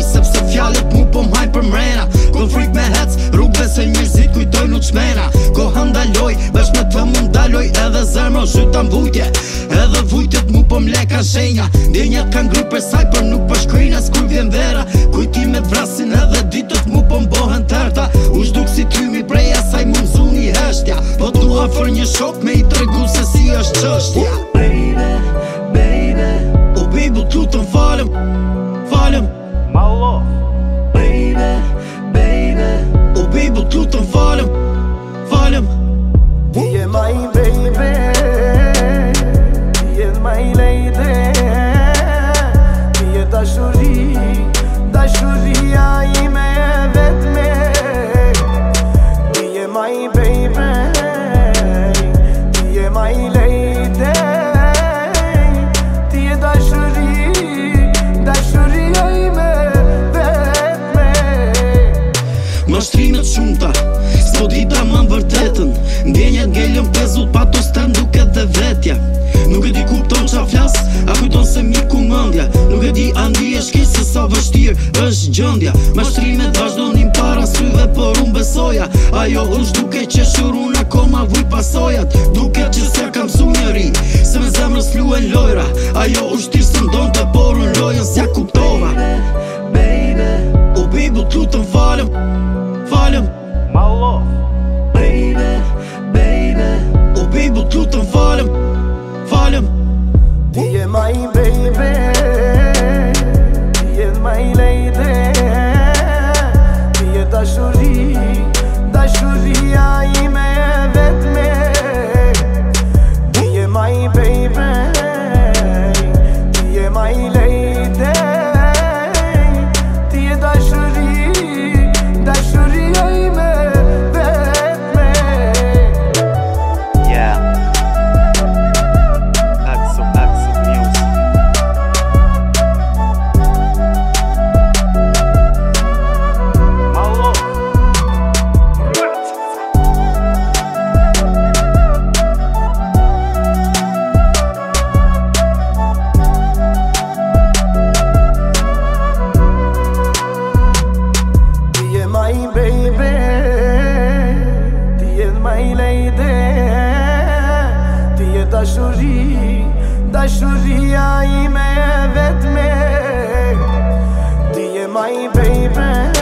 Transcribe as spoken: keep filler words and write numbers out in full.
sepse fjallet mu po m'hajnë për mrena. Konflikt me hec, rrugve se njërzit kujtojnë u qmena. Koha ndaloj, vesh me të mu ndaloj, edhe zemro zhyta m'vujtje. Edhe vujtjet mu po m'leka shenja. Ndjenjat kan gry për saj, për nuk për shkrin as kur vjen vera. Kujtimet vrasin edhe ditët mu po m'bohen tërta. U shduk si tymi prej asaj mu m'zu një heshtja. Po tu afer një shok me i tregu se si është qështja. Baby, baby, o baby t'lutem falem, falem. Malo. Baby, baby, o baby t'lutem falem, falem. Ti je my baby, ti je my lady. Ti je dashuri, dashuria ime e vetme. Ti je my baby, ti je my lady. Ti je dashuri, dashuria ime e vetme. Mashtrimet shumta, s'po dita më vërtetën. Ndjenjet ngellën pezut pa të stërm duke dhe vetja. Nuk e di kupton qa flas, a kujton se miku mëndja. Nuk e di a ndi e shkej se sa vështir është gjëndja. Mashtrimet vazhdonin para syve, por unë besoja. Ajo është duke që shurun akoma vuj pasojat. Duke që s'ja kam su njëri, se me zemrës fluen lojra. Ajo është tirë së ndonte, por unë lojën s'ja kuptova. Baby, o baby t'lutem falem, falem. Malo. Baby, baby, o baby t'lutem falem, falem. Ti je my baby, ti je my lady. Ti je dashuri, dashuria ime e vetme. Ti je my baby, ti je my lady. Ti je dashuri, dashuria ime e vetme. Yeah. Axel, Axel Music. Malo. Ti je my baby, ti je my lady. Ti je dashuri, dashuria ime e vetme. Ti je my baby.